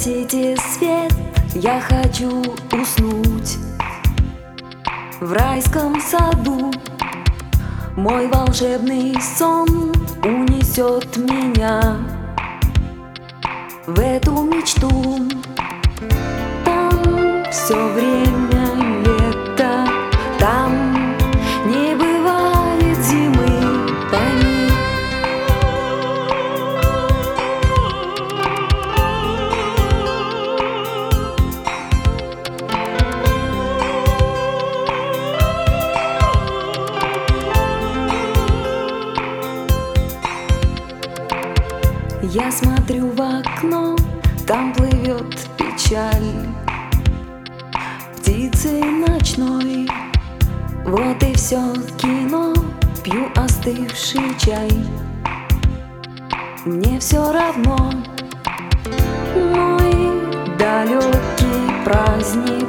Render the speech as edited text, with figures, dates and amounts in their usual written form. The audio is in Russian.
Погасите свет, я хочу уснуть в райском саду. Мой волшебный сон унесет меня в эту мечту. Там все время лето, там не бывает зимы, тайны. Я смотрю в окно, там плывет печаль птицы ночной. Вот и все кино, пью остывший чай. Мне все равно, мой далекий праздник